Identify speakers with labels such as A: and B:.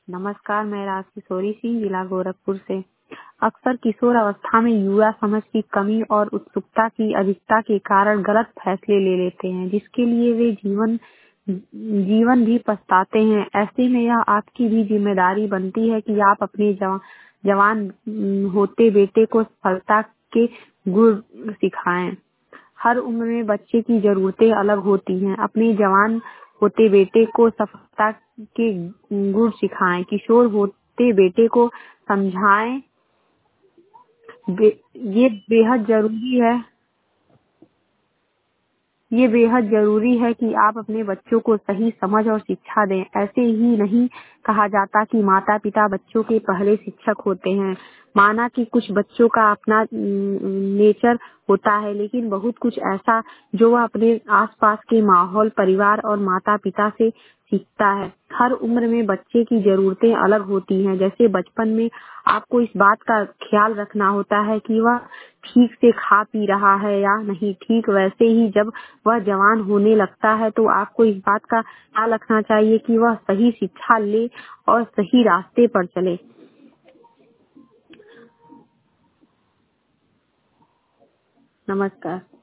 A: नमस्कार, मैं राजकिशोरी सिंह, जिला गोरखपुर से। अक्सर किशोर अवस्था में युवा समझ की कमी और उत्सुकता की अधिकता के कारण गलत फैसले ले लेते हैं, जिसके लिए वे जीवन भी पछताते हैं। ऐसे में यह आपकी भी जिम्मेदारी बनती है कि आप अपने जवान होते बेटे को सफलता के गुर सिखाएं। हर उम्र में बच्चे की जरूरतें अलग होती हैं। अपने जवान होते बेटे को सफलता के गुर सिखाएं। किशोर होते बेटे को समझाएं। ये बेहद जरूरी है कि आप अपने बच्चों को सही समझ और शिक्षा दें। ऐसे ही नहीं कहा जाता कि माता पिता बच्चों के पहले शिक्षक होते हैं। माना कि कुछ बच्चों का अपना नेचर होता है, लेकिन बहुत कुछ ऐसा जो वह अपने आसपास के माहौल, परिवार और माता पिता से सीखता है। हर उम्र में बच्चे की जरूरतें अलग होती हैं। जैसे बचपन में आपको इस बात का ख्याल रखना होता है कि वह ठीक से खा पी रहा है या नहीं, ठीक वैसे ही जब वह जवान होने लगता है तो आपको इस बात का ख्याल रखना चाहिए कि वह सही शिक्षा ले और सही रास्ते पर चले। नमस्कार।